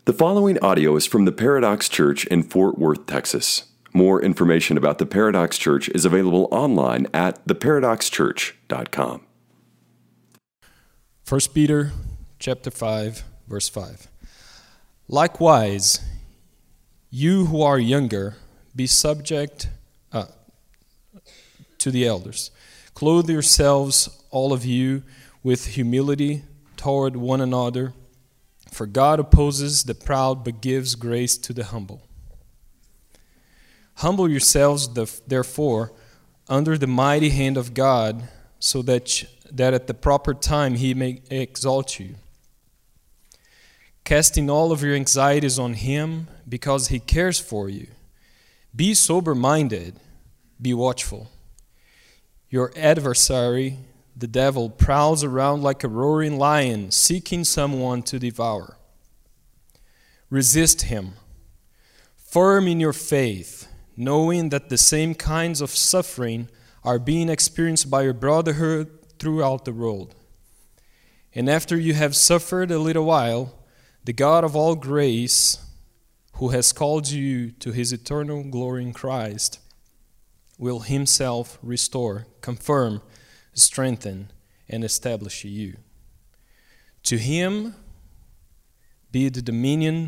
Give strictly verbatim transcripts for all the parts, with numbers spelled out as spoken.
The following audio is from the Paradox Church in Fort Worth, Texas. More information about the Paradox Church is available online at the paradox church dot com. First Peter chapter five, verse five. Likewise, you who are younger, be subject uh, to the elders. Clothe yourselves, all of you, with humility toward one another. For God opposes the proud, but gives grace to the humble. Humble yourselves, therefore, under the mighty hand of God, so that, that at the proper time he may exalt you, casting all of your anxieties on him, because he cares for you. Be sober-minded, be watchful. Your adversary, the devil, prowls around like a roaring lion, seeking someone to devour. Resist him, firm in your faith, knowing that the same kinds of suffering are being experienced by your brotherhood throughout the world. And after you have suffered a little while, the God of all grace, who has called you to his eternal glory in Christ, will himself restore, confirm, strengthen, and establish you. To him be the dominion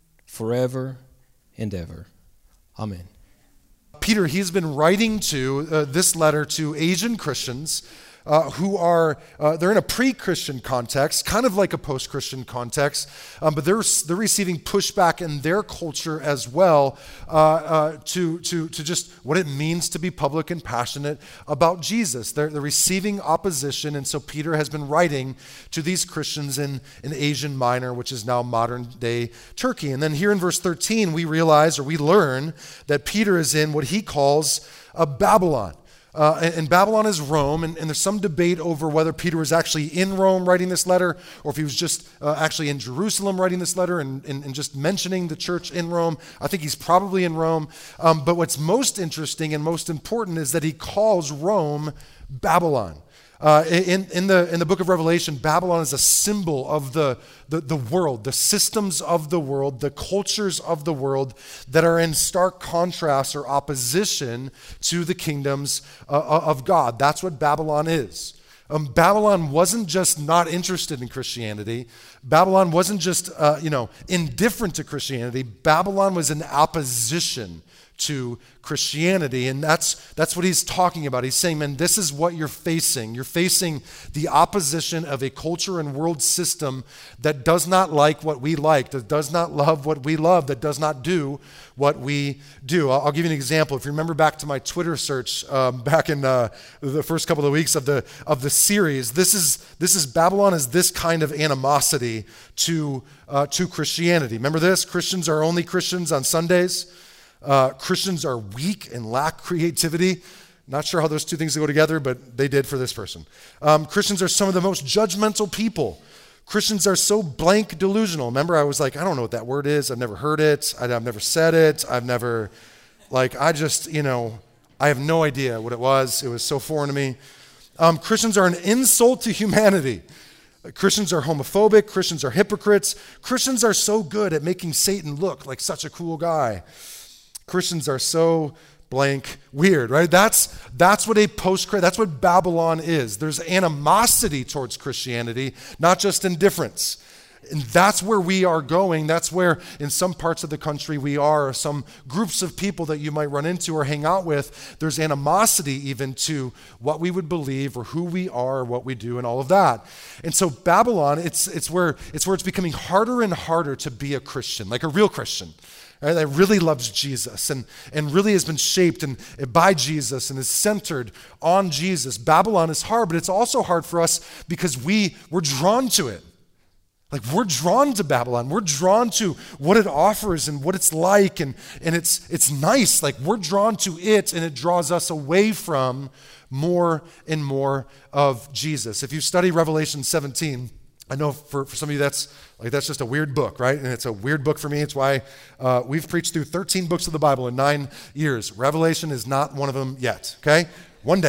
forever and ever. Amen. Peter, he's been writing to uh, this letter to Asian Christians uh, who are, uh, they're in a pre-Christian context, kind of like a post-Christian context, um, but they're they're receiving pushback in their culture as well uh, uh, to, to, to just what it means to be public and passionate about Jesus. They're, they're receiving opposition, and so Peter has been writing to these Christians in, in Asian Minor, which is now modern-day Turkey. And then here in verse thirteen, we realize, or we learn, that Peter is in what he calls a Babylon. Uh, and, and Babylon is Rome, and, and there's some debate over whether Peter was actually in Rome writing this letter, or if he was just uh, actually in Jerusalem writing this letter and, and, and just mentioning the church in Rome. I think he's probably in Rome. Um, but what's most interesting and most important is that he calls Rome Babylon. Uh, in, in, the, in the book of Revelation, Babylon is a symbol of the, the, the world, the systems of the world, the cultures of the world that are in stark contrast or opposition to the kingdoms uh, of God. That's what Babylon is. Um, Babylon wasn't just not interested in Christianity. Babylon wasn't just uh, you know indifferent to Christianity. Babylon was in opposition to Christianity, and that's that's what he's talking about. He's saying, man, this is what you're facing. You're facing the opposition of a culture and world system that does not like what we like, that does not love what we love, that does not do what we do. I'll, I'll give you an example. If you remember back to my Twitter search um, back in uh, the first couple of weeks of the of the series, this is this is Babylon is this kind of animosity to uh, to Christianity. Remember this? Christians are only Christians on Sundays. Uh, Christians are weak and lack creativity. Not sure how those two things go together, but they did for this person. Um, Christians are some of the most judgmental people. Christians are so blank delusional. Remember, I was like, I don't know what that word is. I've never heard it. I've never said it. I've never, like, I just, you know, I have no idea what it was. It was so foreign to me. Um, Christians are an insult to humanity. Christians are homophobic. Christians are hypocrites. Christians are so good at making Satan look like such a cool guy. Christians are so blank weird, right? That's that's what a post that's what Babylon is. There's animosity towards Christianity, not just indifference. And that's where we are going. That's where in some parts of the country we are, or some groups of people that you might run into or hang out with. There's animosity even to what we would believe or who we are or what we do and all of that. And so Babylon, it's it's where it's where it's becoming harder and harder to be a Christian, like a real Christian. Right, that really loves Jesus and, and really has been shaped and, and by Jesus and is centered on Jesus. Babylon is hard, but it's also hard for us because we, we're drawn to it. Like we're drawn to Babylon. We're drawn to what it offers and what it's like, and, and it's, it's nice. Like we're drawn to it, and it draws us away from more and more of Jesus. If you study Revelation seventeen, I know for, for some of you that's like that's just a weird book, right? And it's a weird book for me. It's why uh, we've preached through thirteen books of the Bible in nine years. Revelation is not one of them yet, okay? One day.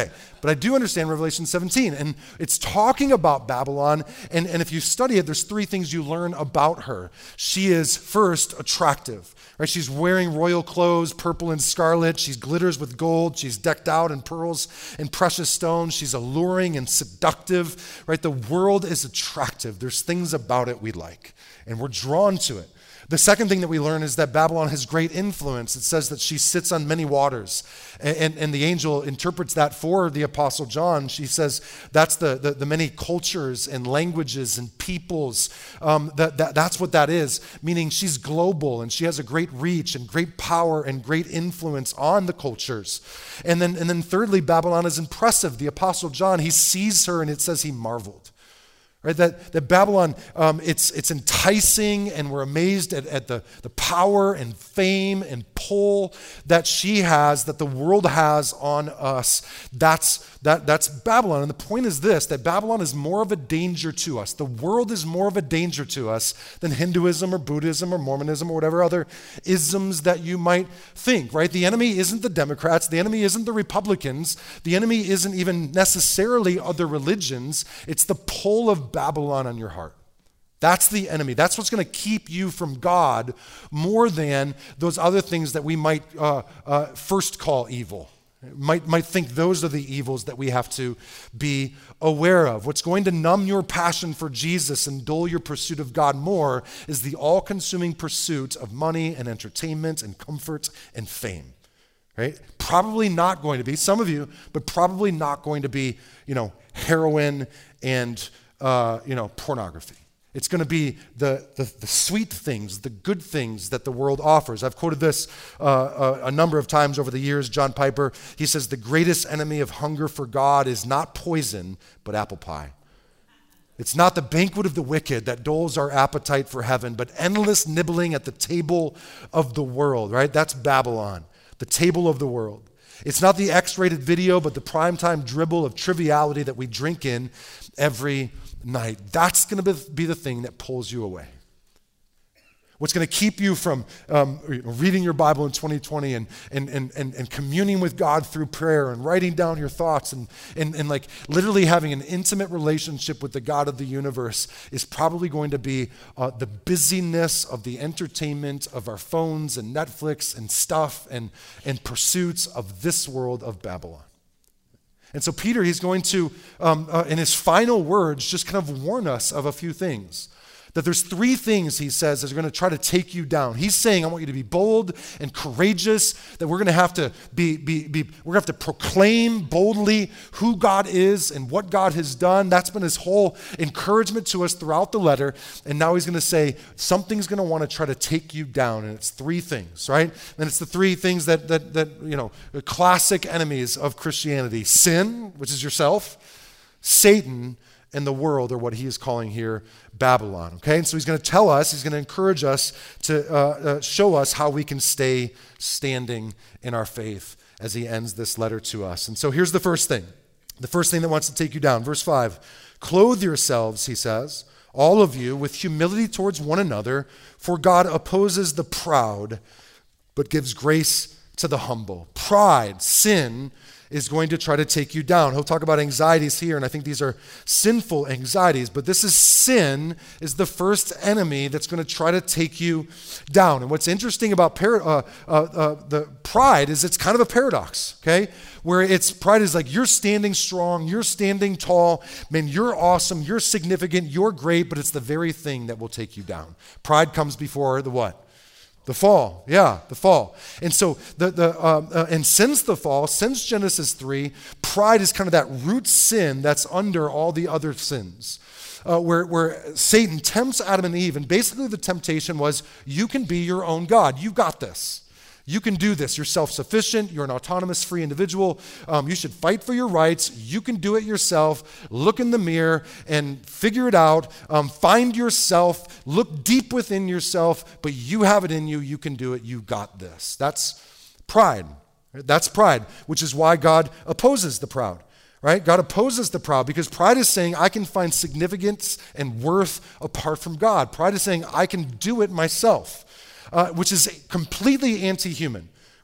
but I do understand Revelation seventeen. And it's talking about Babylon. And, and if you study it, there's three things you learn about her. She is, first, attractive. Right? She's wearing royal clothes, purple and scarlet. She glitters with gold. She's decked out in pearls and precious stones. She's alluring and seductive. Right? The world is attractive. There's things about it we like, and we're drawn to it. The second thing that we learn is that Babylon has great influence. It says that she sits on many waters. And, and, and the angel interprets that for the Apostle John. She says that's the, the, the many cultures and languages and peoples. Um, that, that, that's what that is, meaning she's global and she has a great reach and great power and great influence on the cultures. And then, and then thirdly, Babylon is impressive. The Apostle John, he sees her and it says he marveled. Right, that, that Babylon, um, it's, it's enticing, and we're amazed at, at the, the power and fame and pull that she has, that the world has on us. That's, that, that's Babylon. And the point is this, that Babylon is more of a danger to us. The world is more of a danger to us than Hinduism or Buddhism or Mormonism or whatever other isms that you might think, right? The enemy isn't the Democrats. The enemy isn't the Republicans. The enemy isn't even necessarily other religions. It's the pull of Babylon on your heart. That's the enemy. That's what's going to keep you from God more than those other things that we might uh, uh, first call evil. Might, might think those are the evils that we have to be aware of. What's going to numb your passion for Jesus and dull your pursuit of God more is the all-consuming pursuit of money and entertainment and comfort and fame. Right? Probably not going to be, some of you, but probably not going to be, you know, heroin and Uh, you know, pornography. It's going to be the, the, the sweet things, the good things that the world offers. I've quoted this uh, a, a number of times over the years. John Piper, he says, the greatest enemy of hunger for God is not poison, but apple pie. It's not the banquet of the wicked that dulls our appetite for heaven, but endless nibbling at the table of the world, right? That's Babylon, the table of the world. It's not the X-rated video, but the primetime dribble of triviality that we drink in every night. That's going to be the thing that pulls you away. What's going to keep you from um, reading your Bible in twenty twenty and, and, and, and, and communing with God through prayer and writing down your thoughts and, and, and like literally having an intimate relationship with the God of the universe is probably going to be uh, the busyness of the entertainment of our phones and Netflix and stuff and, and pursuits of this world of Babylon. And so Peter, he's going to, um, uh, in his final words, just kind of warn us of a few things. That there's three things, he says, that are going to try to take you down. He's saying, I want you to be bold and courageous, that we're going to have to be, be, be we're going to have to proclaim boldly who God is and what God has done. That's been his whole encouragement to us throughout the letter. And now he's going to say, something's going to want to try to take you down, and it's three things, right? And it's the three things that, that, that you know, the classic enemies of Christianity. Sin, which is yourself, Satan, and the world, or what he is calling here Babylon, okay? And so he's going to tell us, he's going to encourage us to uh, uh, show us how we can stay standing in our faith as he ends this letter to us. And so here's the first thing, the first thing that wants to take you down. Verse five, clothe yourselves, he says, all of you, with humility towards one another, for God opposes the proud, but gives grace to the humble. Pride, sin, is going to try to take you down. He'll talk about anxieties here, and I think these are sinful anxieties, but this is sin is the first enemy that's going to try to take you down. And what's interesting about par- uh, uh, uh, the pride is it's kind of a paradox, okay? Where it's pride is like you're standing strong, you're standing tall, man, you're awesome, you're significant, you're great, but it's the very thing that will take you down. Pride comes before the what? The fall, yeah, the fall. And so, the the um, uh, and since the fall, since Genesis three, pride is kind of that root sin that's under all the other sins. Uh, where, where Satan tempts Adam and Eve, and basically the temptation was, you can be your own God. You got this. You can do this. You're self-sufficient. You're an autonomous, free individual. Um, you should fight for your rights. You can do it yourself. Look in the mirror and figure it out. Um, find yourself. Look deep within yourself, but you have it in you. You can do it. You got this. That's pride. That's pride, which is why God opposes the proud. Right? God opposes the proud because pride is saying I can find significance and worth apart from God. Pride is saying I can do it myself. Uh, which is completely anti-human,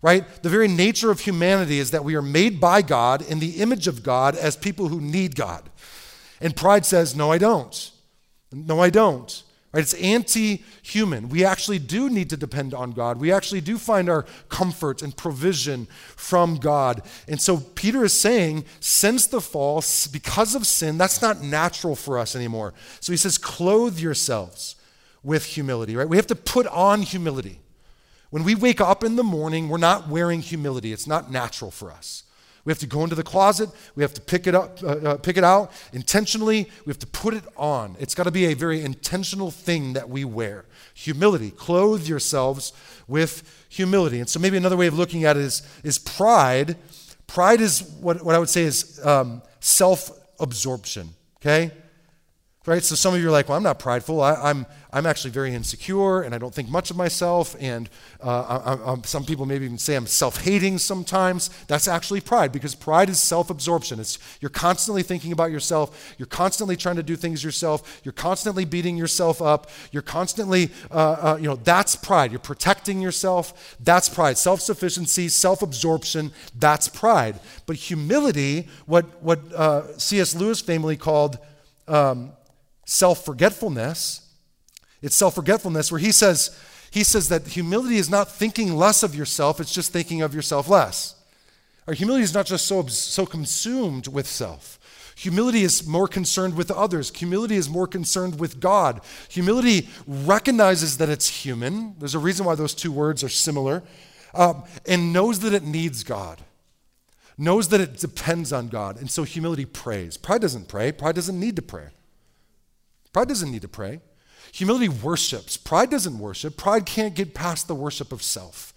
right? The very nature of humanity is that we are made by God in the image of God as people who need God. And pride says, no, I don't. No, I don't. Right? It's anti-human. We actually do need to depend on God. We actually do find our comfort and provision from God. And so Peter is saying, since the fall, because of sin, that's not natural for us anymore. So he says, clothe yourselves with humility, right? We have to put on humility. When we wake up in the morning, we're not wearing humility. It's not natural for us. We have to go into the closet. We have to pick it up, uh, uh, pick it out intentionally. We have to put it on. It's got to be a very intentional thing that we wear. Humility. Clothe yourselves with humility. And so maybe another way of looking at it is, is pride. Pride is what, what I would say is um, self-absorption, okay? Right? So some of you are like, well, I'm not prideful. I, I'm I'm actually very insecure, and I don't think much of myself. And uh, I, I'm, some people maybe even say I'm self-hating sometimes. That's actually pride, because pride is self-absorption. It's you're constantly thinking about yourself. You're constantly trying to do things yourself. You're constantly beating yourself up. You're constantly, uh, uh, you know, that's pride. You're protecting yourself. That's pride. Self-sufficiency, self-absorption. That's pride. But humility, what what uh, C S Lewis famously called um, self-forgetfulness. It's self-forgetfulness where he says, he says that humility is not thinking less of yourself, it's just thinking of yourself less. Our humility is not just so, so consumed with self. Humility is more concerned with others. Humility is more concerned with God. Humility recognizes that it's human. There's a reason why those two words are similar. Um, and knows that it needs God. Knows that it depends on God. And so humility prays. Pride doesn't pray. Pride doesn't need to pray. Pride doesn't need to pray. Humility worships. Pride doesn't worship. Pride can't get past the worship of self.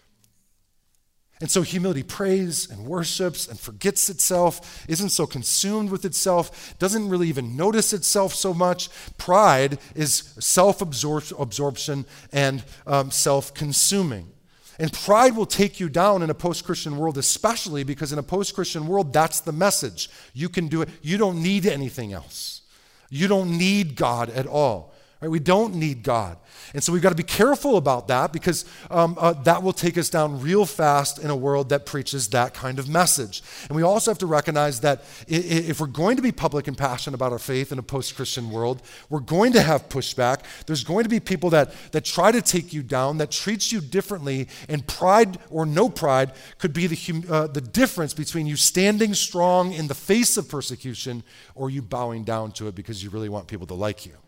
And so humility prays and worships and forgets itself, isn't so consumed with itself, doesn't really even notice itself so much. Pride is self-absorption and um, self-consuming. And pride will take you down in a post-Christian world, especially because in a post-Christian world, that's the message. You can do it. You don't need anything else. You don't need God at all. Right? We don't need God. And so we've got to be careful about that, because um, uh, that will take us down real fast in a world that preaches that kind of message. And we also have to recognize that if we're going to be public and passionate about our faith in a post-Christian world, we're going to have pushback. There's going to be people that, that try to take you down, that treats you differently, and pride or no pride could be the, hum, uh, the difference between you standing strong in the face of persecution or you bowing down to it because you really want people to like you.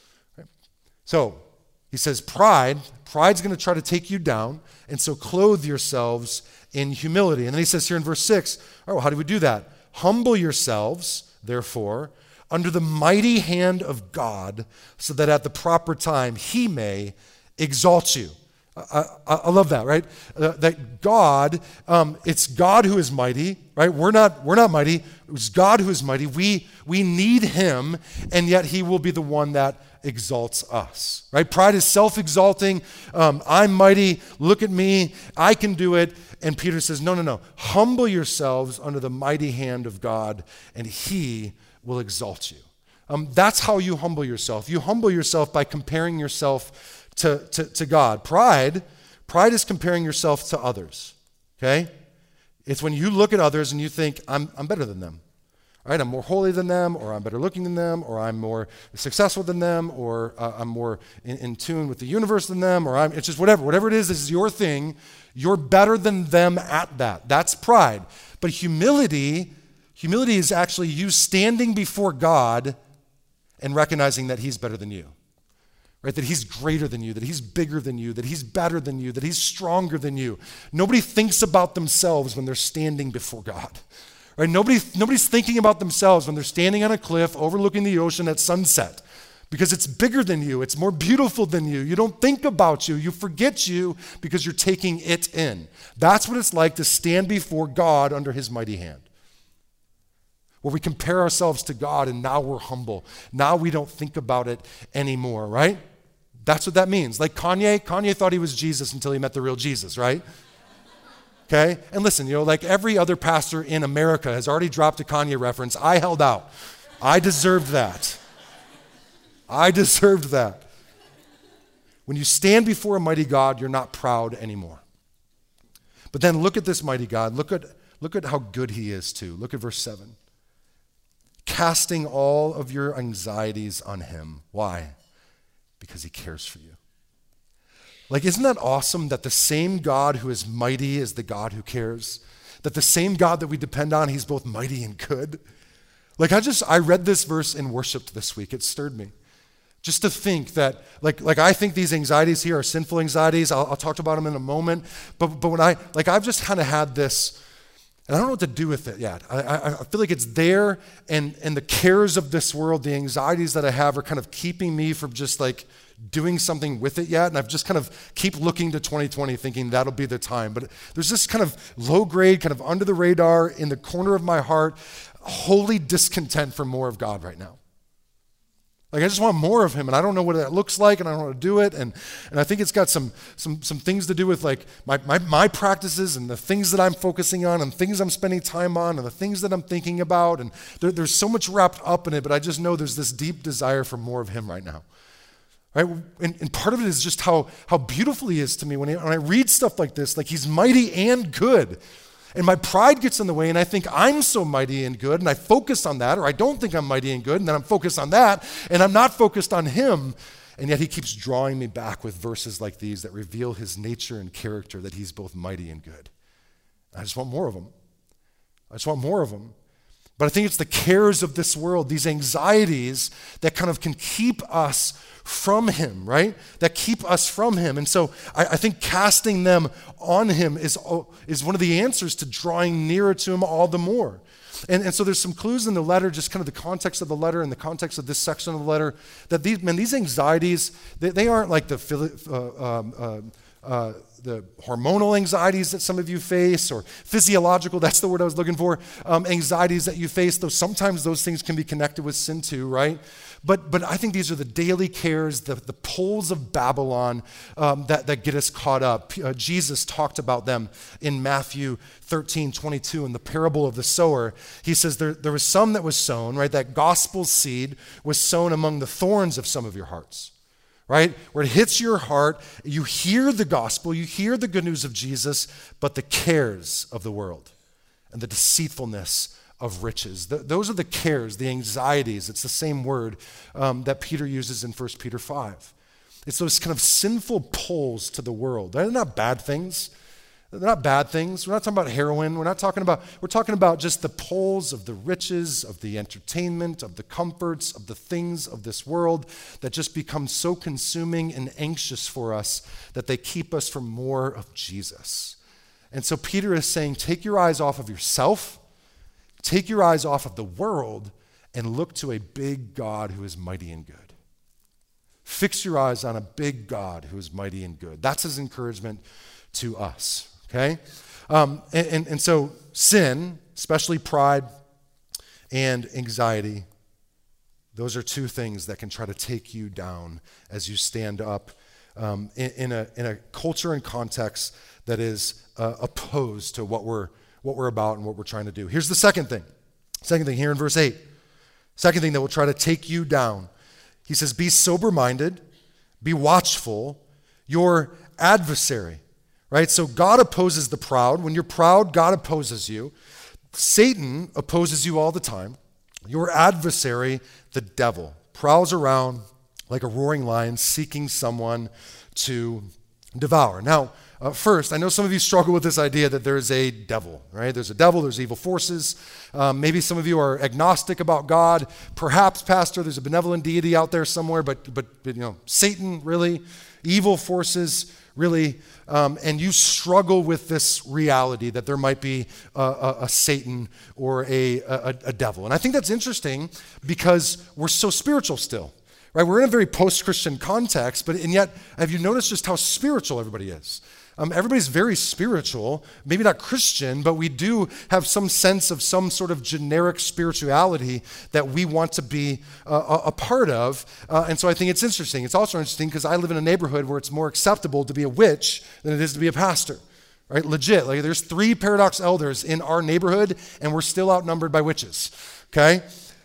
So he says pride, pride's going to try to take you down, and so clothe yourselves in humility. And then he says here in verse six, all right, well, how do we do that? Humble yourselves, therefore, under the mighty hand of God, so that at the proper time he may exalt you. I, I, I love that, right? Uh, that God, um, it's God who is mighty, right? We're not, we're not mighty. It's God who is mighty. We, we need him, and yet he will be the one that exalts us, right? Pride is self-exalting. Um, I'm mighty. Look at me. I can do it. And Peter says, no, no, no. Humble yourselves under the mighty hand of God, and he will exalt you. Um, that's how you humble yourself. You humble yourself by comparing yourself to, to, to God. Pride, pride is comparing yourself to others, okay? It's when you look at others and you think, I'm, I'm better than them. Right, I'm more holy than them, or I'm better looking than them, or I'm more successful than them, or uh, I'm more in, in tune with the universe than them, or I'm, it's just whatever. Whatever it is, this is your thing. You're better than them at that. That's pride. But humility, humility is actually you standing before God and recognizing that he's better than you. Right, that he's greater than you, that he's bigger than you, that he's better than you, that he's stronger than you. Nobody thinks about themselves when they're standing before God. Right? Nobody, nobody's thinking about themselves when they're standing on a cliff overlooking the ocean at sunset, because it's bigger than you. It's more beautiful than you. You don't think about you. You forget you because you're taking it in. That's what it's like to stand before God under his mighty hand, where we compare ourselves to God and now we're humble. Now we don't think about it anymore, right? That's what that means. Like Kanye, Kanye thought he was Jesus until he met the real Jesus, right? Okay? And listen, you know, like every other pastor in America has already dropped a Kanye reference. I held out. I deserved that. I deserved that. When you stand before a mighty God, you're not proud anymore. But then look at this mighty God. Look at, look at how good he is too. Look at verse seven. Casting all of your anxieties on him. Why? Because he cares for you. Like, isn't that awesome that the same God who is mighty is the God who cares? That the same God that we depend on, he's both mighty and good? Like, I just, I read this verse in worship this week. It stirred me. Just to think that, like, like I think these anxieties here are sinful anxieties. I'll, I'll talk about them in a moment. But, but when I, like, I've just kind of had this, and I don't know what to do with it yet. I, I, I feel like it's there, and, and the cares of this world, the anxieties that I have are kind of keeping me from just like doing something with it yet. And I've just kind of keep looking to twenty twenty thinking that'll be the time. But there's this kind of low grade, kind of under the radar, in the corner of my heart, holy discontent for more of God right now. Like, I just want more of him, and I don't know what that looks like, and I don't know how to do it, and, and I think it's got some some some things to do with like my, my my practices and the things that I'm focusing on and things I'm spending time on and the things that I'm thinking about, and there, there's so much wrapped up in it, but I just know there's this deep desire for more of him right now. Right? And, and part of it is just how, how beautiful he is to me when, he, when I read stuff like this, like he's mighty and good. And my pride gets in the way, and I think I'm so mighty and good, and I focus on that, or I don't think I'm mighty and good, and then I'm focused on that, and I'm not focused on him. And yet he keeps drawing me back with verses like these that reveal his nature and character, that he's both mighty and good. I just want more of him. I just want more of him. But I think it's the cares of this world, these anxieties that kind of can keep us from him, right? That keep us from him. And so I, I think casting them on him is, is one of the answers to drawing nearer to him all the more. And, and so there's some clues in the letter, just kind of the context of the letter and the context of this section of the letter, that these, man, these anxieties, they, they aren't like the uh, um, uh, uh, the hormonal anxieties that some of you face, or physiological, that's the word I was looking for, um, anxieties that you face, though sometimes those things can be connected with sin too, right? But but I think these are the daily cares, the, the pulls of Babylon um, that, that get us caught up. Uh, Jesus talked about them in Matthew thirteen twenty-two in the parable of the sower. He says there, there was some that was sown, right? That gospel seed was sown among the thorns of some of your hearts. Right? Where it hits your heart, you hear the gospel, you hear the good news of Jesus, but the cares of the world and the deceitfulness of riches. Th- those are the cares, the anxieties. It's the same word um, that Peter uses in First Peter five. It's those kind of sinful pulls to the world. They're not bad things. They're not bad things. We're not talking about heroin. We're not talking about, we're talking about just the pulls of the riches, of the entertainment, of the comforts, of the things of this world that just become so consuming and anxious for us that they keep us from more of Jesus. And so Peter is saying, take your eyes off of yourself, take your eyes off of the world, and look to a big God who is mighty and good. Fix your eyes on a big God who is mighty and good. That's his encouragement to us. Okay? Um, and, and, and so sin, especially pride and anxiety, those are two things that can try to take you down as you stand up um, in, in, a, in a culture and context that is uh, opposed to what we're, what we're about and what we're trying to do. Here's the second thing. Second thing here in verse eight. Second thing that will try to take you down. He says, be sober-minded, be watchful, your adversary. Right? So God opposes the proud. When you're proud, God opposes you. Satan opposes you all the time. Your adversary, the devil, prowls around like a roaring lion seeking someone to devour. Now, uh, first, I know some of you struggle with this idea that there's a devil, right? There's a devil, there's evil forces. Um, maybe some of you are agnostic about God. Perhaps, Pastor, there's a benevolent deity out there somewhere, but, but, but you know, Satan, really, evil forces, really, um, and you struggle with this reality that there might be a, a, a Satan or a, a, a devil. And I think that's interesting because we're so spiritual still, right? We're in a very post-Christian context, but and yet, have you noticed just how spiritual everybody is? Um, everybody's very spiritual, maybe not Christian, but we do have some sense of some sort of generic spirituality that we want to be uh, a, a part of. Uh, and so I think it's interesting. It's also interesting because I live in a neighborhood where it's more acceptable to be a witch than it is to be a pastor, right? Legit. Like there's three Paradox elders in our neighborhood, and we're still outnumbered by witches, okay?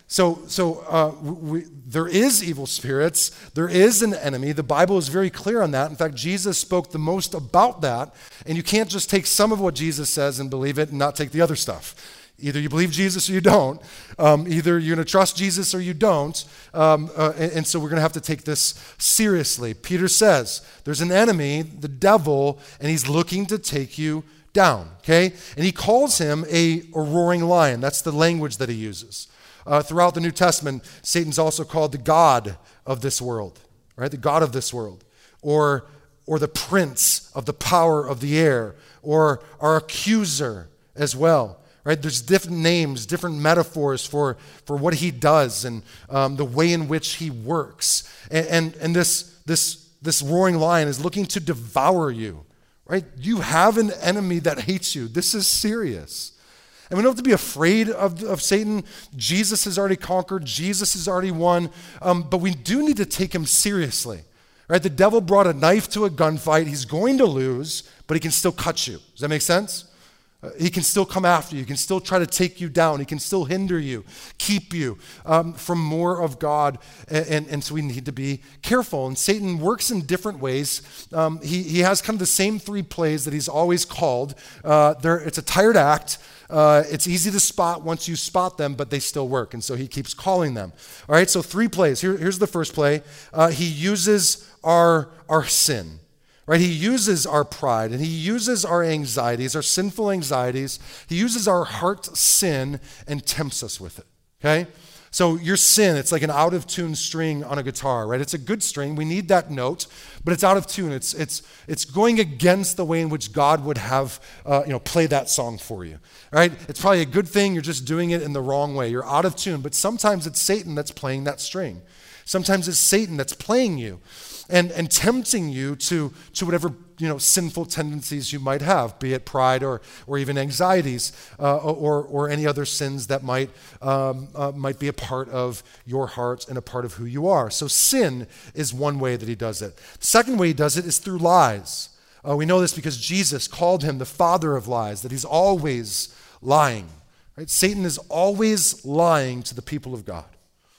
So, so uh, we, there is evil spirits. There is an enemy. The Bible is very clear on that. In fact, Jesus spoke the most about that. And you can't just take some of what Jesus says and believe it and not take the other stuff. Either you believe Jesus or you don't. Um, either you're going to trust Jesus or you don't. Um, uh, and, and so we're going to have to take this seriously. Peter says there's an enemy, the devil, and he's looking to take you down. Okay? And he calls him a, a roaring lion. That's the language that he uses. Uh, throughout the New Testament, Satan's also called the god of this world, right? The god of this world, or, or the prince of the power of the air, or our accuser as well, right? There's different names, different metaphors for, for what he does and um, the way in which he works. And, and, and this, this, this roaring lion is looking to devour you, right? You have an enemy that hates you. This is serious. And we don't have to be afraid of, of Satan. Jesus has already conquered. Jesus has already won. Um, but we do need to take him seriously. Right? The devil brought a knife to a gunfight. He's going to lose, but he can still cut you. Does that make sense? Uh, he can still come after you. He can still try to take you down. He can still hinder you, keep you um, from more of God. And, and, and so we need to be careful. And Satan works in different ways. Um, he, he has kind of the same three plays that he's always called. Uh, it's a tired act. Uh, it's easy to spot once you spot them, but they still work. And so he keeps calling them. All right, so three plays. Here, here's the first play. Uh, he uses our, our sin. Right? He uses our pride and he uses our anxieties, our sinful anxieties. He uses our heart sin and tempts us with it. Okay? So your sin, it's like an out of tune string on a guitar, right? It's a good string. We need that note, but it's out of tune. It's it's it's going against the way in which God would have uh, you know play that song for you. Right? It's probably a good thing. You're just doing it in the wrong way. You're out of tune. But sometimes it's Satan that's playing that string. Sometimes it's Satan that's playing you and, and tempting you to, to whatever you know sinful tendencies you might have, be it pride or or even anxieties uh, or or any other sins that might um, uh, might be a part of your heart and a part of who you are. So sin is one way that he does it. The second way he does it is through lies. Uh, we know this because Jesus called him the father of lies, that he's always lying. Right? Satan is always lying to the people of God.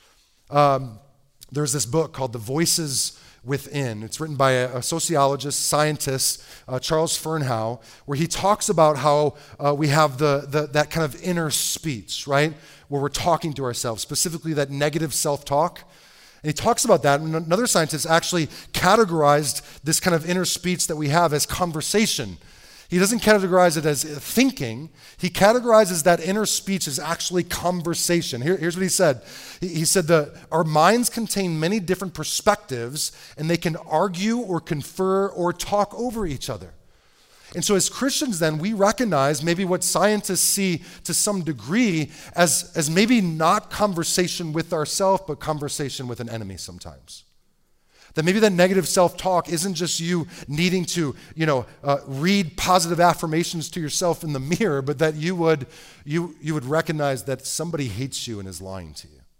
Um, there's this book called The Voices Within. It's written by a, a sociologist, scientist, uh, Charles Fernhow, where he talks about how uh, we have the, the that kind of inner speech, right? Where we're talking to ourselves, specifically that negative self-talk. And he talks about that, and another scientist actually categorized this kind of inner speech that we have as conversation. He doesn't categorize it as thinking. He categorizes that inner speech as actually conversation. Here, here's what he said. He, he said that our minds contain many different perspectives, and they can argue or confer or talk over each other. And so as Christians then, we recognize maybe what scientists see to some degree as, as maybe not conversation with ourselves, but conversation with an enemy sometimes. That maybe that negative self-talk isn't just you needing to, you know, uh, read positive affirmations to yourself in the mirror, but that you would, you, you would recognize that somebody hates you and is lying to you.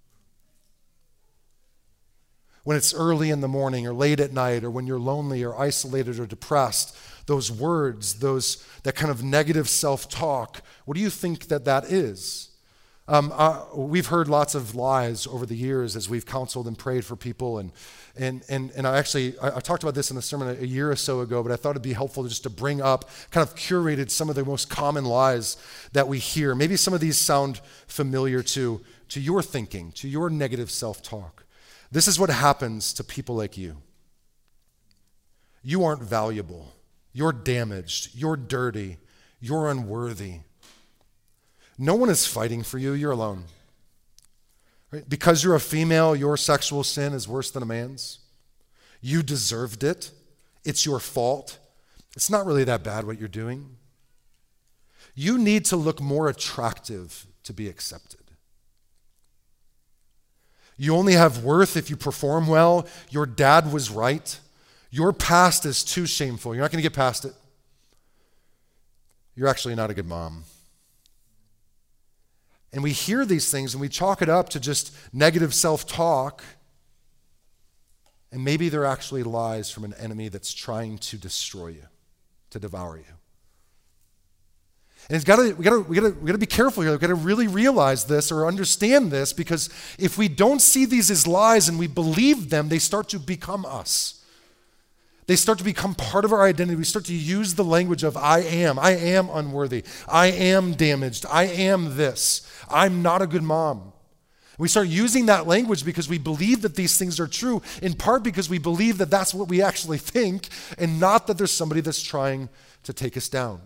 When it's early in the morning or late at night, or when you're lonely or isolated or depressed, those words, those that kind of negative self-talk, what do you think that that is? Um, uh, we've heard lots of lies over the years as we've counseled and prayed for people, and and and and I actually I, I talked about this in a sermon a, a year or so ago, but I thought it'd be helpful just to bring up, kind of curated some of the most common lies that we hear. Maybe some of these sound familiar to to your thinking, to your negative self-talk. This is what happens to people like you. You aren't valuable. You're damaged. You're dirty. You're unworthy. No one is fighting for you. You're alone. Right? Because you're a female, your sexual sin is worse than a man's. You deserved it. It's your fault. It's not really that bad what you're doing. You need to look more attractive to be accepted. You only have worth if you perform well. Your dad was right. Your past is too shameful. You're not going to get past it. You're actually not a good mom. And we hear these things and we chalk it up to just negative self-talk. And maybe they're actually lies from an enemy that's trying to destroy you, to devour you. And it's gotta, we gotta, we gotta, we gotta be careful here. We gotta really realize this or understand this, because if we don't see these as lies and we believe them, they start to become us. They start to become part of our identity. We start to use the language of I am, I am unworthy, I am damaged, I am this, I'm not a good mom. We start using that language because we believe that these things are true, in part because we believe that that's what we actually think, and not that there's somebody that's trying to take us down.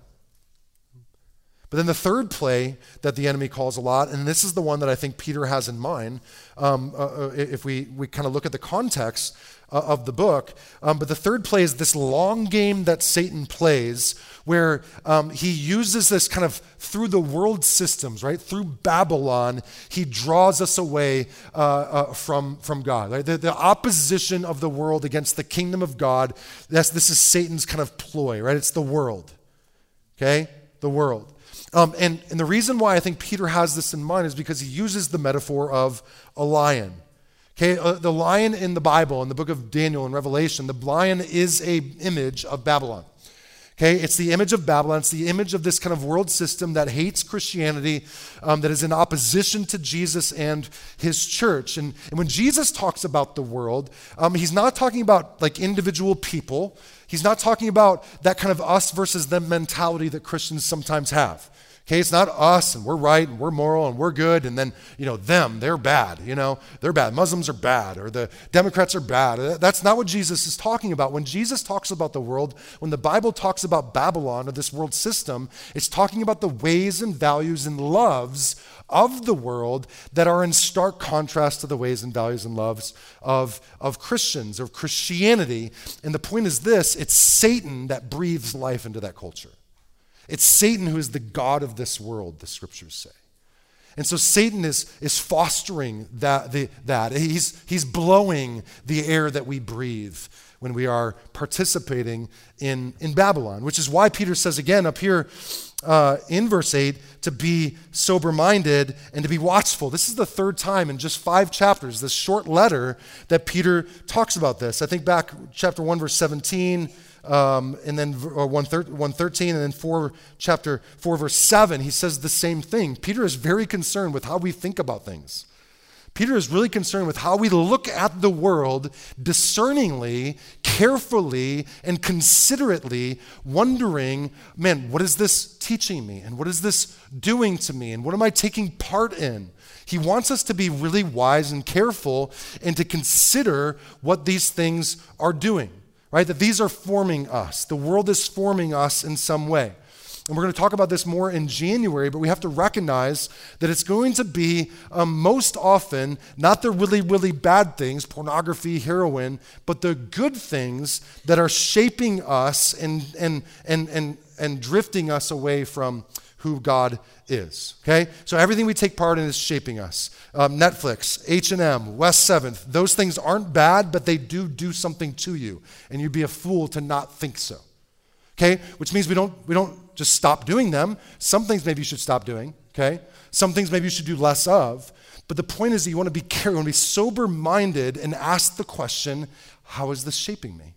But then the third play that the enemy calls a lot, and this is the one that I think Peter has in mind, um, uh, if we, we kind of look at the context uh, of the book, um, but the third play is this long game that Satan plays, where um, he uses this kind of through the world systems, right? Through Babylon, he draws us away uh, uh, from, from God. Right? The, the opposition of the world against the kingdom of God, that's, this is Satan's kind of ploy, right? It's the world, okay? The world. Um, and, and the reason why I think Peter has this in mind is because he uses the metaphor of a lion. Okay, uh, the lion in the Bible, in the book of Daniel and Revelation, the lion is an image of Babylon. Okay, it's the image of Babylon. It's the image of this kind of world system that hates Christianity, um, that is in opposition to Jesus and his church. And, and when Jesus talks about the world, um, he's not talking about like individual people. He's not talking about that kind of us versus them mentality that Christians sometimes have. Okay, it's not us and we're right and we're moral and we're good, and then, you know, them, they're bad, you know, they're bad. Muslims are bad, or the Democrats are bad. That's not what Jesus is talking about. When Jesus talks about the world, when the Bible talks about Babylon or this world system, it's talking about the ways and values and loves of the world that are in stark contrast to the ways and values and loves of, of Christians, or Christianity. And the point is this: it's Satan that breathes life into that culture. It's Satan who is the god of this world, the scriptures say. And so Satan is, is fostering that, the, that. He's, he's blowing the air that we breathe when we are participating in, in Babylon, which is why Peter says again up here uh, in verse eight to be sober-minded and to be watchful. This is the third time in just five chapters, this short letter, that Peter talks about this. I think back chapter one, verse seventeen, Um, and then or one thirteen, and then four, chapter four, verse seven, he says the same thing. Peter is very concerned with how we think about things. Peter is really concerned with how we look at the world discerningly, carefully, and considerately, wondering, man, what is this teaching me? And what is this doing to me? And what am I taking part in? He wants us to be really wise and careful and to consider what these things are doing. Right? That these are forming us. The world is forming us in some way. And we're going to talk about this more in January, but we have to recognize that it's going to be um, most often not the really, really bad things, pornography, heroin, but the good things that are shaping us and and and and, and drifting us away from who God is, okay? So everything we take part in is shaping us. Um, Netflix, H and M, West seventh, those things aren't bad, but they do do something to you, and you'd be a fool to not think so, okay? Which means we don't we don't just stop doing them. Some things maybe you should stop doing, okay? Some things maybe you should do less of, but the point is that you want to be careful, you want to be sober-minded and ask the question, how is this shaping me?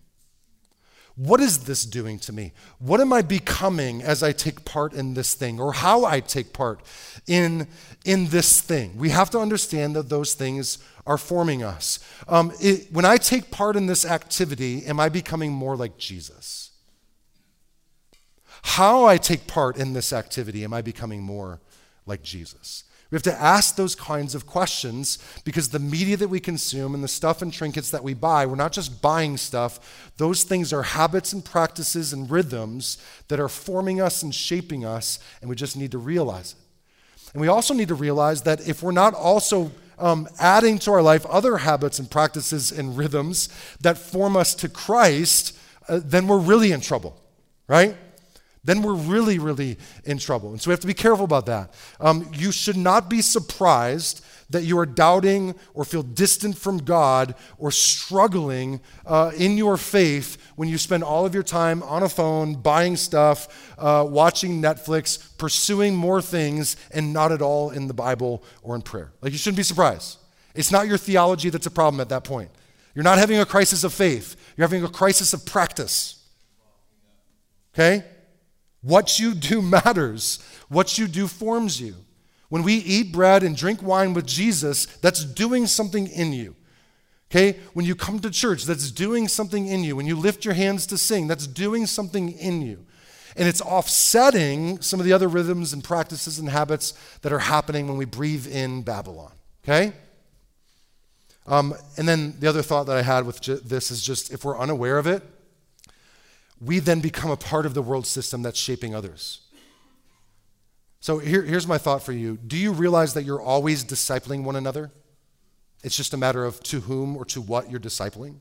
What is this doing to me? What am I becoming as I take part in this thing, or how I take part in, in this thing? We have to understand that those things are forming us. Um, it, when I take part in this activity, am I becoming more like Jesus? How I take part in this activity, am I becoming more like Jesus? We have to ask those kinds of questions, because the media that we consume and the stuff and trinkets that we buy, we're not just buying stuff. Those things are habits and practices and rhythms that are forming us and shaping us, and we just need to realize it. And we also need to realize that if we're not also um, adding to our life other habits and practices and rhythms that form us to Christ, uh, then we're really in trouble, right? Then we're really, really in trouble. And so we have to be careful about that. Um, you should not be surprised that you are doubting or feel distant from God or struggling uh, in your faith when you spend all of your time on a phone, buying stuff, uh, watching Netflix, pursuing more things, and not at all in the Bible or in prayer. Like, you shouldn't be surprised. It's not your theology that's a problem at that point. You're not having a crisis of faith. You're having a crisis of practice. Okay? What you do matters. What you do forms you. When we eat bread and drink wine with Jesus, that's doing something in you. Okay? When you come to church, that's doing something in you. When you lift your hands to sing, that's doing something in you. And it's offsetting some of the other rhythms and practices and habits that are happening when we breathe in Babylon. Okay? Um, and then the other thought that I had with ju- this is just, if we're unaware of it, we then become a part of the world system that's shaping others. So here, here's my thought for you. Do you realize that you're always discipling one another? It's just a matter of to whom or to what you're discipling.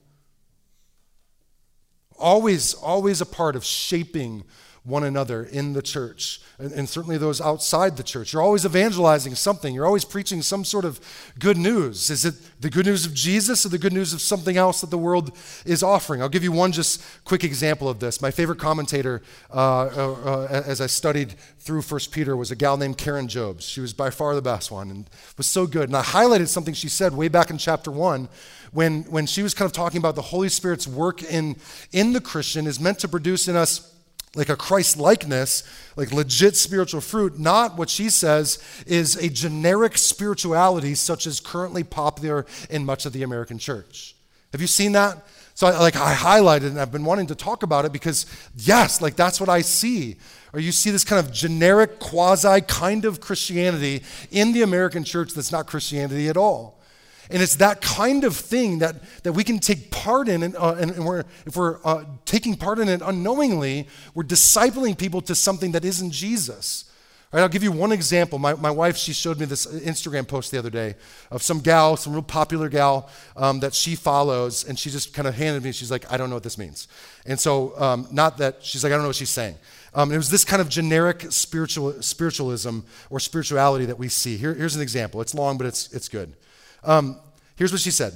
Always, always a part of shaping one another in the church, and, and certainly those outside the church. You're always evangelizing something. You're always preaching some sort of good news. Is it the good news of Jesus or the good news of something else that the world is offering? I'll give you one just quick example of this. My favorite commentator, uh, uh, uh, as I studied through First Peter, was a gal named Karen Jobes. She was by far the best one and was so good. And I highlighted something she said way back in chapter one when, when she was kind of talking about the Holy Spirit's work in, in the Christian is meant to produce in us like a Christ-likeness, like legit spiritual fruit, not what she says is a generic spirituality such as currently popular in much of the American church. Have you seen that? So I, like I highlighted it and I've been wanting to talk about it because yes, like that's what I see. Or you see this kind of generic quasi kind of Christianity in the American church that's not Christianity at all. And it's that kind of thing that, that we can take part in, and, uh, and, and we're, if we're uh, taking part in it unknowingly, we're discipling people to something that isn't Jesus. All right, I'll give you one example. My, my wife, she showed me this Instagram post the other day of some gal, some real popular gal um, that she follows, and she just kind of handed me, she's like, I don't know what this means. And so, um, not that, she's like, I don't know what she's saying. Um, it was this kind of generic spiritual spiritualism or spirituality that we see. Here, here's an example. It's long, but it's it's good. Um, here's what she said.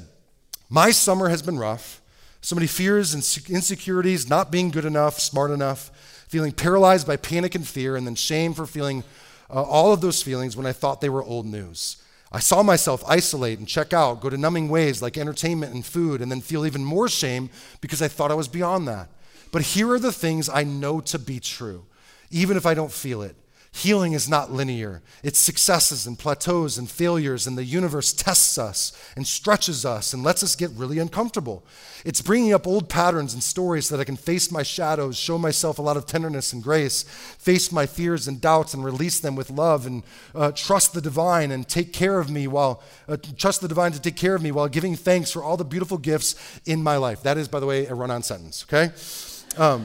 My summer has been rough. So many fears and insecurities, not being good enough, smart enough, feeling paralyzed by panic and fear, and then shame for feeling uh, all of those feelings when I thought they were old news. I saw myself isolate and check out, go to numbing ways like entertainment and food, and then feel even more shame because I thought I was beyond that. But here are the things I know to be true, even if I don't feel it. Healing is not linear. It's successes and plateaus and failures, and the universe tests us and stretches us and lets us get really uncomfortable. It's bringing up old patterns and stories so that I can face my shadows, show myself a lot of tenderness and grace, face my fears and doubts and release them with love, and uh, trust the divine and take care of me while, uh, trust the divine to take care of me while giving thanks for all the beautiful gifts in my life. That is, by the way, a run-on sentence, okay? Um,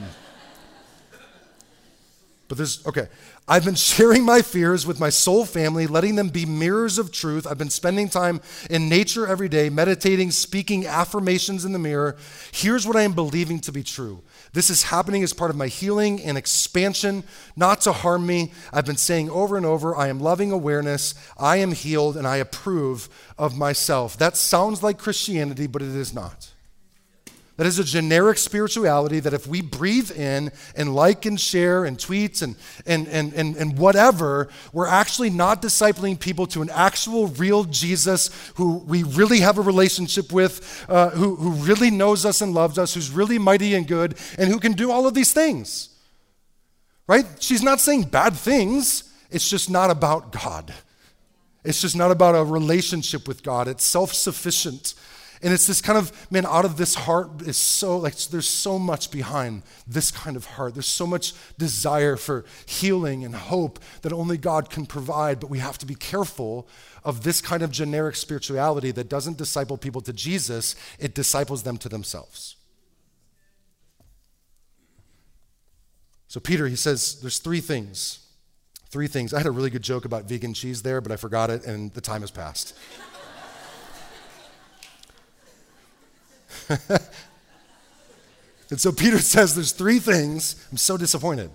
but there's, okay. I've been sharing my fears with my soul family, letting them be mirrors of truth. I've been spending time in nature every day, meditating, speaking affirmations in the mirror. Here's what I am believing to be true. This is happening as part of my healing and expansion, not to harm me. I've been saying over and over, I am loving awareness, I am healed, and I approve of myself. That sounds like Christianity, but it is not. That is a generic spirituality that if we breathe in and like and share and tweet and, and, and, and, and whatever, we're actually not discipling people to an actual real Jesus who we really have a relationship with, uh, who, who really knows us and loves us, who's really mighty and good, and who can do all of these things. Right? She's not saying bad things. It's just not about God. It's just not about a relationship with God. It's self-sufficient. And it's this kind of, man, out of this heart is so, like, there's so much behind this kind of heart. There's so much desire for healing and hope that only God can provide, but we have to be careful of this kind of generic spirituality that doesn't disciple people to Jesus, it disciples them to themselves. So Peter, he says, there's three things. Three things. I had a really good joke about vegan cheese there, but I forgot it, and the time has passed. And so Peter says there's three things. I'm so disappointed.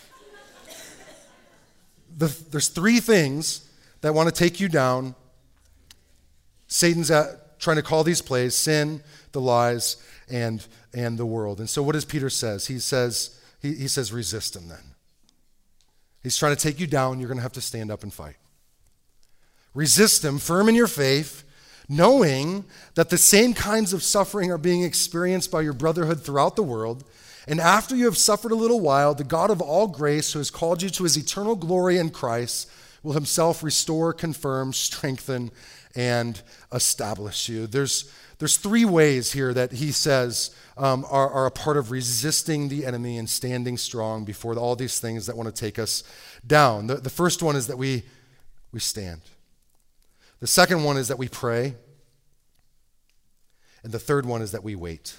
The, there's three things that want to take you down. Satan's at, trying to call these plays: sin, the lies, and, and the world. And so what does Peter says? He says, he, he says, resist him then. He's trying to take you down. You're going to have to stand up and fight. Resist him, firm in your faith, knowing that the same kinds of suffering are being experienced by your brotherhood throughout the world, And after you have suffered a little while, the God of all grace, who has called you to his eternal glory in Christ, will himself restore, confirm, strengthen, and establish you. There's, there's three ways here that he says um, are, are a part of resisting the enemy and standing strong before all these things that want to take us down. The, the first one is that we, we stand. The second one is that we pray. And the third one is that we wait.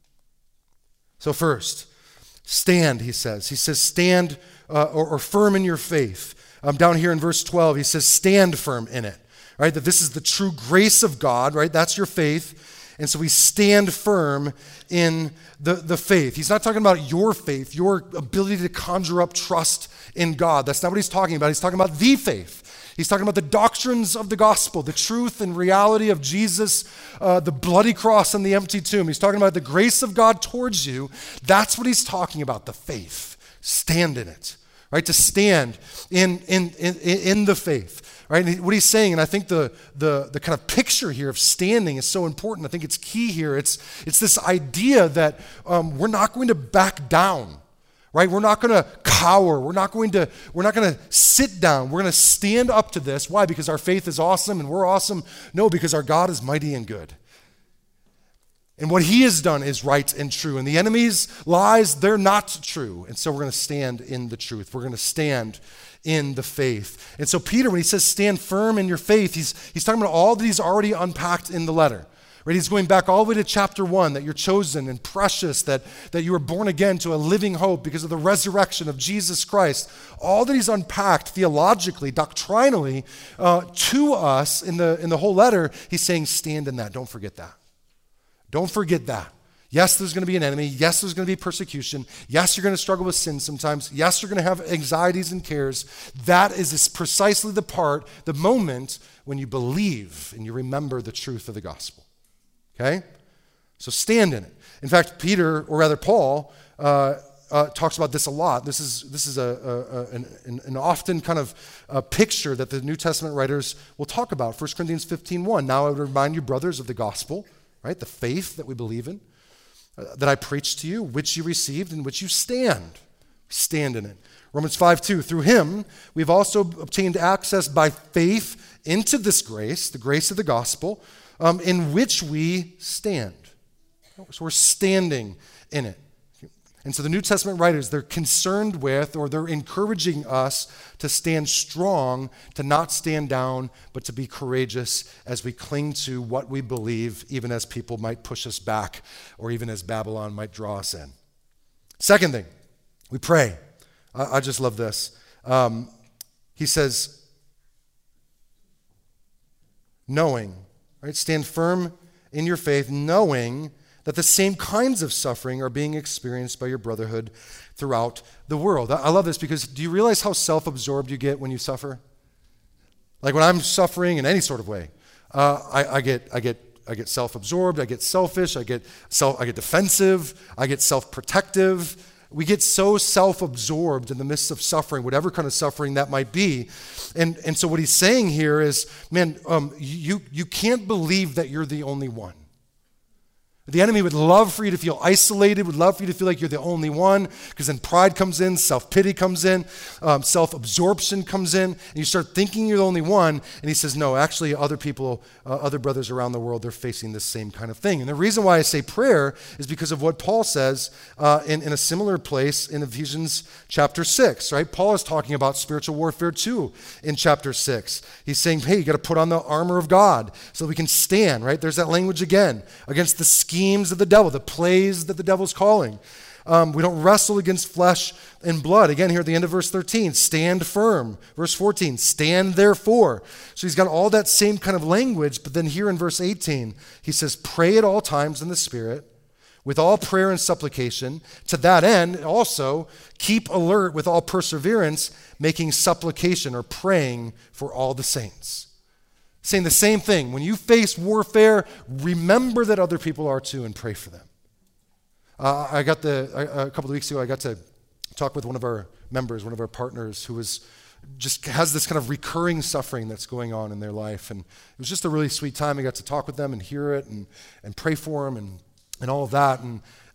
So first, stand, he says. He says stand uh, or, or firm in your faith. Um, down here in verse twelve, he says stand firm in it. Right? That this is the true grace of God, right? That's your faith. And so we stand firm in the, the faith. He's not talking about your faith, your ability to conjure up trust in God. That's not what he's talking about. He's talking about the faith. He's talking about the doctrines of the gospel, the truth and reality of Jesus, uh, the bloody cross and the empty tomb. He's talking about the grace of God towards you. That's what he's talking about, the faith. Stand in it, right? To stand in, in, in, in the faith, right? And what he's saying, and I think the, the, the kind of picture here of standing is so important. I think it's key here. It's, it's this idea that um, we're not going to back down. Right? We're not going to cower. We're not going to, we're not going to sit down. We're going to stand up to this. Why? Because our faith is awesome and we're awesome? No, because our God is mighty and good. And what he has done is right and true. And the enemy's lies, they're not true. And so we're going to stand in the truth. We're going to stand in the faith. And so Peter, when he says stand firm in your faith, he's, he's talking about all that he's already unpacked in the letter. Right? He's going back all the way to chapter one, that you're chosen and precious, that, that you were born again to a living hope because of the resurrection of Jesus Christ. All that he's unpacked theologically, doctrinally, uh, to us in the, in the whole letter, he's saying stand in that. Don't forget that. Don't forget that. Yes, there's going to be an enemy. Yes, there's going to be persecution. Yes, you're going to struggle with sin sometimes. Yes, you're going to have anxieties and cares. That is precisely the part, the moment when you believe and you remember the truth of the gospel. Okay? So stand in it. In fact, Peter, or rather Paul, uh, uh, talks about this a lot. This is this is a, a, a an, an often kind of a picture that the New Testament writers will talk about. First Corinthians fifteen one. Now I would remind you, brothers, of the gospel, right? The faith that we believe in, uh, that I preached to you, which you received, in which you stand. Stand in it. Romans five two. Through him, we've also obtained access by faith into this grace, the grace of the gospel, Um, in which we stand. So we're standing in it. And so the New Testament writers, they're concerned with, or they're encouraging us to stand strong, to not stand down, but to be courageous as we cling to what we believe, even as people might push us back, or even as Babylon might draw us in. Second thing, we pray. I, I just love this. Um, he says, knowing, right? Stand firm in your faith, knowing that the same kinds of suffering are being experienced by your brotherhood throughout the world. I love this because do you realize how self-absorbed you get when you suffer? Like when I'm suffering in any sort of way, uh, I, I get, I get, I get self-absorbed. I get selfish. I get self, I get defensive. I get self-protective. We get so self-absorbed in the midst of suffering, whatever kind of suffering that might be. And, and so what he's saying here is, man, um, you, you can't believe that you're the only one. The enemy would love for you to feel isolated, would love for you to feel like you're the only one, because then pride comes in, self-pity comes in, um, self-absorption comes in, and you start thinking you're the only one, and he says, no, actually other people, uh, other brothers around the world, they're facing this same kind of thing. And the reason why I say prayer is because of what Paul says uh, in, in a similar place in Ephesians chapter six, right? Paul is talking about spiritual warfare too in chapter six. He's saying, hey, you got to put on the armor of God so we can stand, right? There's that language again, against the schemes of the devil, the plays that the devil's calling. Um, we don't wrestle against flesh and blood. Again, here at the end of verse thirteen, stand firm. Verse fourteen, stand therefore. So he's got all that same kind of language, but then here in verse eighteen, he says, pray at all times in the Spirit, with all prayer and supplication. To that end, also, keep alert with all perseverance, making supplication or praying for all the saints. Saying the same thing. When you face warfare, remember that other people are too and pray for them. Uh, I got the, a, a couple of weeks ago, I got to talk with one of our members, one of our partners who was just has this kind of recurring suffering that's going on in their life. And it was just a really sweet time. I got to talk with them and hear it and, and pray for them and, and all of that. And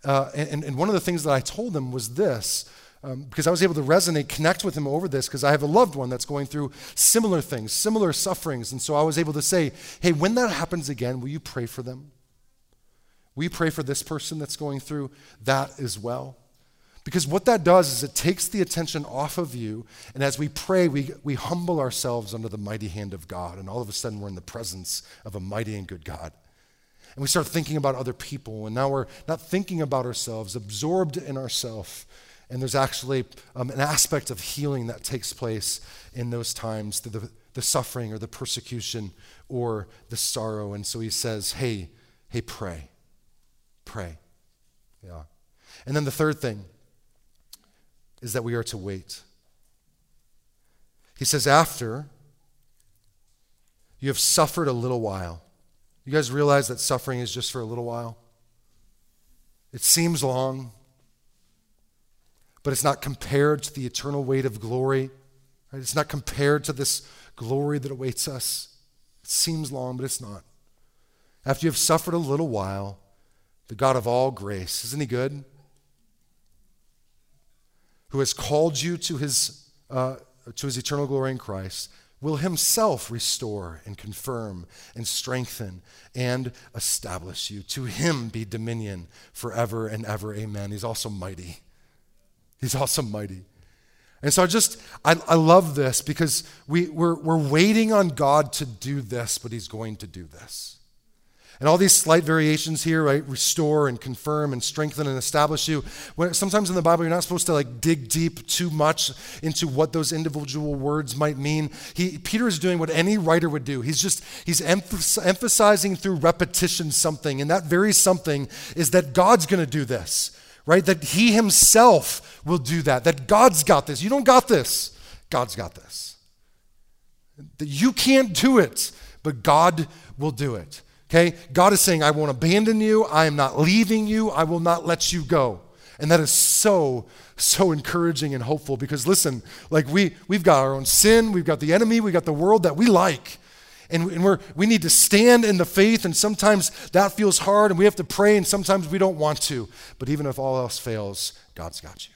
Uh, and, and one of the things that I told him was this, um, because I was able to resonate, connect with him over this, because I have a loved one that's going through similar things, similar sufferings. And so I was able to say, hey, when that happens again, will you pray for them? Will you pray for this person that's going through that as well? Because what that does is it takes the attention off of you, and as we pray, we, we humble ourselves under the mighty hand of God, and all of a sudden we're in the presence of a mighty and good God. And we start thinking about other people, and now we're not thinking about ourselves, absorbed in ourselves, and there's actually um, an aspect of healing that takes place in those times, the, the suffering or the persecution or the sorrow. And so he says, hey, hey, pray, pray. Yeah. And then the third thing is that we are to wait. He says, after you have suffered a little while. You guys realize that suffering is just for a little while? It seems long, but it's not compared to the eternal weight of glory. Right? It's not compared to this glory that awaits us. It seems long, but it's not. After you have suffered a little while, the God of all grace, isn't he good? Who has called you to his, uh, to his eternal glory in Christ, will himself restore and confirm and strengthen and establish you. To him be dominion forever and ever. Amen. He's also mighty. He's also mighty. And so I just, I, I love this because we, we're, we're waiting on God to do this, but he's going to do this. And all these slight variations here, right? Restore and confirm and strengthen and establish you. When, sometimes in the Bible, you're not supposed to like dig deep too much into what those individual words might mean. He, Peter is doing what any writer would do. He's just, he's emph- emphasizing through repetition something. And that very something is that God's going to do this, right? That he himself will do that. That God's got this. You don't got this. God's got this. That you can't do it, but God will do it. Okay? God is saying, I won't abandon you. I am not leaving you. I will not let you go. And that is so, so encouraging and hopeful because listen, like we, we've got our own sin, we've got the enemy, we've got the world that we like. And, and we're, we need to stand in the faith, and sometimes that feels hard, and we have to pray, and sometimes we don't want to. But even if all else fails, God's got you.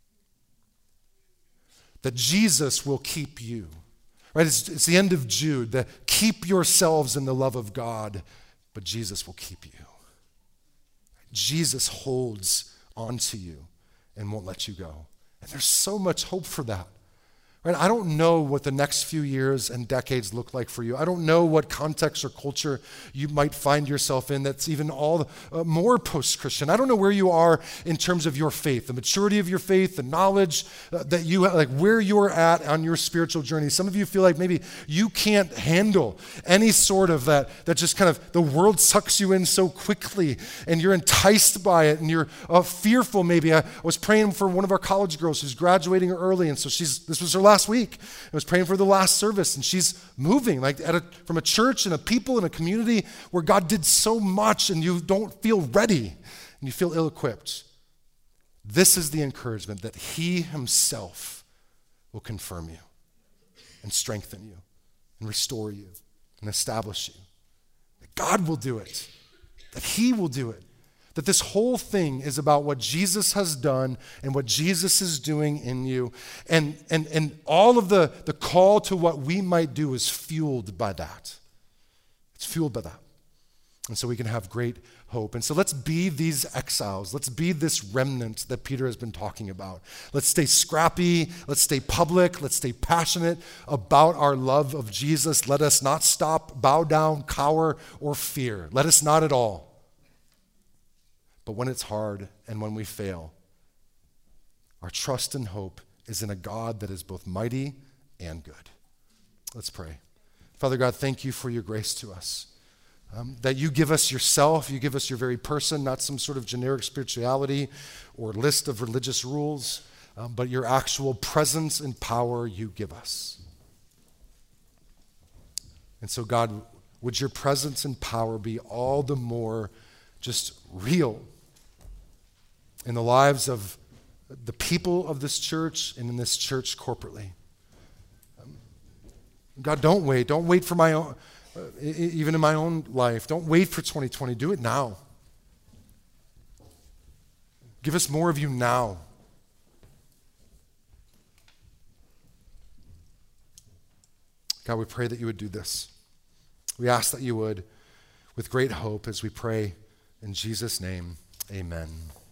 That Jesus will keep you. Right? It's, it's the end of Jude, that keep yourselves in the love of God, but Jesus will keep you. Jesus holds onto you and won't let you go. And there's so much hope for that. Right? I don't know what the next few years and decades look like for you. I don't know what context or culture you might find yourself in that's even all uh, more post-Christian. I don't know where you are in terms of your faith, the maturity of your faith, the knowledge uh, that you have, like where you're at on your spiritual journey. Some of you feel like maybe you can't handle any sort of that, that just kind of the world sucks you in so quickly and you're enticed by it and you're uh, fearful maybe. I was praying for one of our college girls who's graduating early, and so she's this was her last Last week, I was praying for the last service, and she's moving like at a, from a church and a people and a community where God did so much, and you don't feel ready and you feel ill-equipped. This is the encouragement that He Himself will confirm you and strengthen you and restore you and establish you. That God will do it, that He will do it. That this whole thing is about what Jesus has done and what Jesus is doing in you. And, and, and all of the, the call to what we might do is fueled by that. It's fueled by that. And so we can have great hope. And so let's be these exiles. Let's be this remnant that Peter has been talking about. Let's stay scrappy. Let's stay public. Let's stay passionate about our love of Jesus. Let us not stop, bow down, cower, or fear. Let us not at all. But when it's hard and when we fail, our trust and hope is in a God that is both mighty and good. Let's pray. Father God, thank you for your grace to us. Um, that you give us yourself, you give us your very person, not some sort of generic spirituality or list of religious rules, um, but your actual presence and power you give us. And so God, would your presence and power be all the more just real in the lives of the people of this church and in this church corporately. Um, God, don't wait. Don't wait for my own, uh, even in my own life. Don't wait for twenty twenty. Do it now. Give us more of you now. God, we pray that you would do this. We ask that you would, with great hope, as we pray in Jesus' name, amen.